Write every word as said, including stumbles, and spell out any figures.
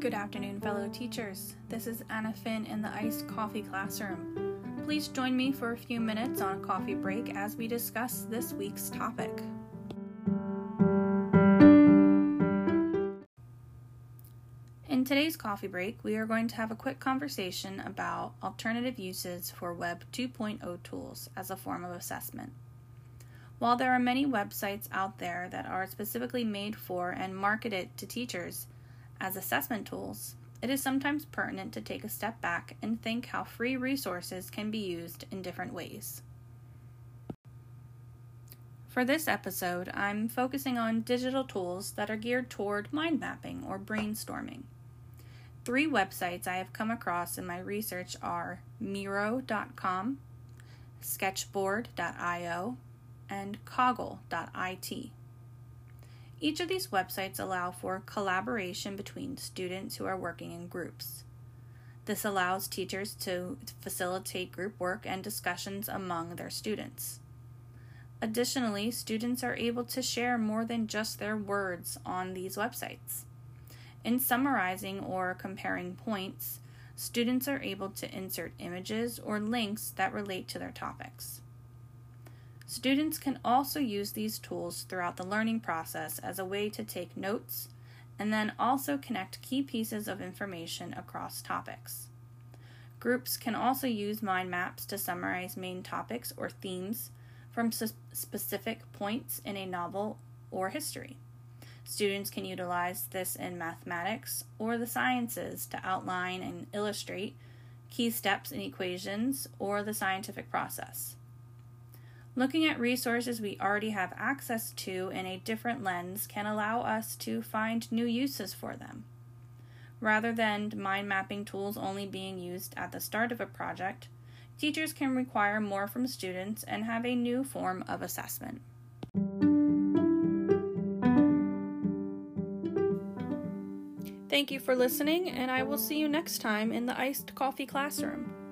Good afternoon, fellow teachers. This is Anna Finn in the Iced Coffee Classroom. Please join me for a few minutes on a coffee break as we discuss this week's topic. In today's coffee break, we are going to have a quick conversation about alternative uses for Web two point oh tools as a form of assessment. While there are many websites out there that are specifically made for and marketed to teachers as assessment tools, it is sometimes pertinent to take a step back and think how free resources can be used in different ways. For this episode, I'm focusing on digital tools that are geared toward mind mapping or brainstorming. Three websites I have come across in my research are Miro dot com, sketchboard dot io, and Coggle dot it. Each of these websites allow for collaboration between students who are working in groups. This allows teachers to facilitate group work and discussions among their students. Additionally, students are able to share more than just their words on these websites. In summarizing or comparing points, students are able to insert images or links that relate to their topics. Students can also use these tools throughout the learning process as a way to take notes and then also connect key pieces of information across topics. Groups can also use mind maps to summarize main topics or themes from s- specific points in a novel or history. Students can utilize this in mathematics or the sciences to outline and illustrate key steps in equations or the scientific process. Looking at resources we already have access to in a different lens can allow us to find new uses for them. Rather than mind mapping tools only being used at the start of a project, teachers can require more from students and have a new form of assessment. Thank you for listening, and I will see you next time in the Iced Coffee Classroom.